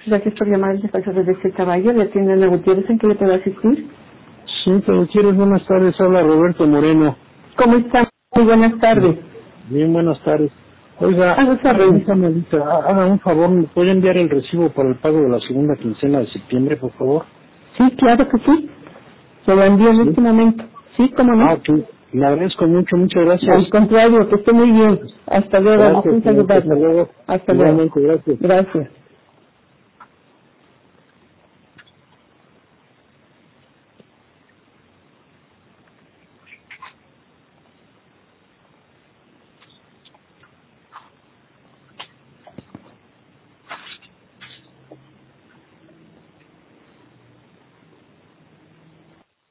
Gracias por llamar al despacho de este caballo. Le atiende Ana Gutiérrez. ¿En qué le puedo asistir? Sí, pero quieres, buenas tardes, habla Roberto Moreno. ¿Cómo está? Muy buenas tardes. Bien, buenas tardes. Oiga, haga un favor, ¿me puede enviar el recibo para el pago de la segunda quincena de septiembre, por favor? Sí, claro que sí. Se lo envío en este momento. Sí, cómo no. Ok, le agradezco mucho, muchas gracias. Al contrario, que esté muy bien. Hasta luego. Gracias, Un saludo. hasta luego. Hasta luego. Igualmente, gracias. Gracias.